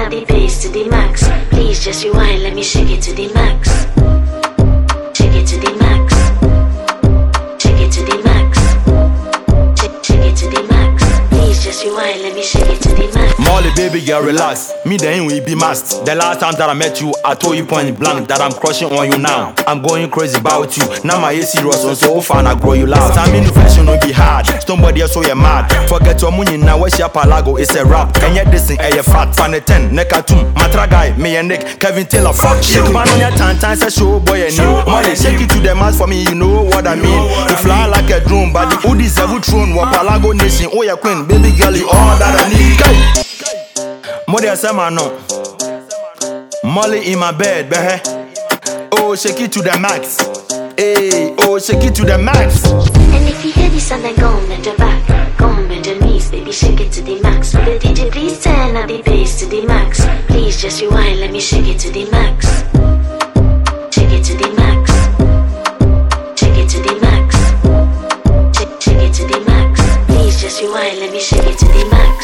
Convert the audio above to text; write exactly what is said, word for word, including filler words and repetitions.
at the bass to the max. Please just rewind, let me shake it to the max. Shake it to the max. Shake it to the max. Shake, shake it to the max. Please just rewind, let me shake it to the max. Molly, baby girl, relax. Me then we be masked. The last time that I met you, I told you point blank that I'm crushing on you now. I'm going crazy about you. Now my A C serious on so far I grow you loud. Time in fashion will be hard. Somebody else so you mad. Forget your money now. Where's your palago? It's a rap. Can you this thing? A fat fan ten. Nekatum. Matra guy. Me and Nick. Kevin Taylor. Fuck shit. Man on your tan tan say show boy and you. Molly shake it to the mass for me. You know what I mean. You fly like a drone, but the Udi Zevu throne. What palago nation? Oh your queen, baby girl, you all that I need. Molly I say man no. Molly in my bed, behe. Oh, shake it to the max. Hey, oh, shake it to the max. And if you hear this and then go on bend your back, go on bend your knees, baby, shake it to the max. Will the D J please turn up the bass to the max? Please just rewind, let me shake it to the max. Shake it to the max. Shake it to the max. Shake, shake it to the max. Please just rewind, let me shake it to the max.